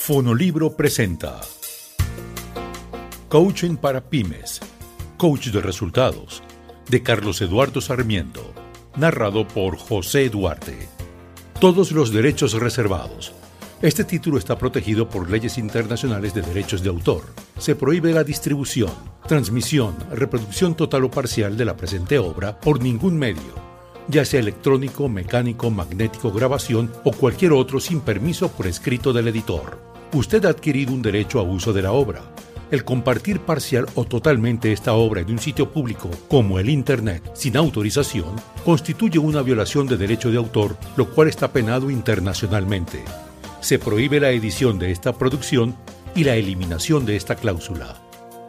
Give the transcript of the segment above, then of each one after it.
Fonolibro presenta Coaching para Pymes, Coach de Resultados, de Carlos Eduardo Sarmiento, narrado por José Duarte. Todos los derechos reservados. Este título está protegido por leyes internacionales de derechos de autor. Se prohíbe la distribución, transmisión, reproducción total o parcial de la presente obra por ningún medio, ya sea electrónico, mecánico, magnético, grabación o cualquier otro sin permiso por escrito del editor. Usted ha adquirido un derecho a uso de la obra. El compartir parcial o totalmente esta obra en un sitio público como el Internet sin autorización constituye una violación de derecho de autor, lo cual está penado internacionalmente. Se prohíbe la edición de esta producción y la eliminación de esta cláusula.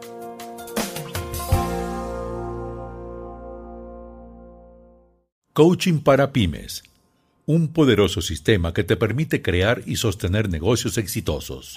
Coaching para Pymes. Un poderoso sistema que te permite crear y sostener negocios exitosos.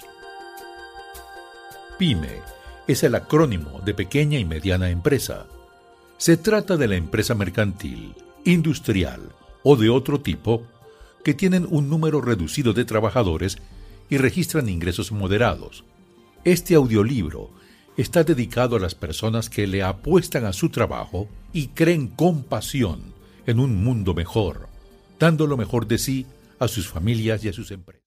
PYME es el acrónimo de pequeña y mediana empresa. Se trata de la empresa mercantil, industrial o de otro tipo que tienen un número reducido de trabajadores y registran ingresos moderados. Este audiolibro está dedicado a las personas que le apuestan a su trabajo y creen con pasión en un mundo mejor, dando lo mejor de sí a sus familias y a sus empresas.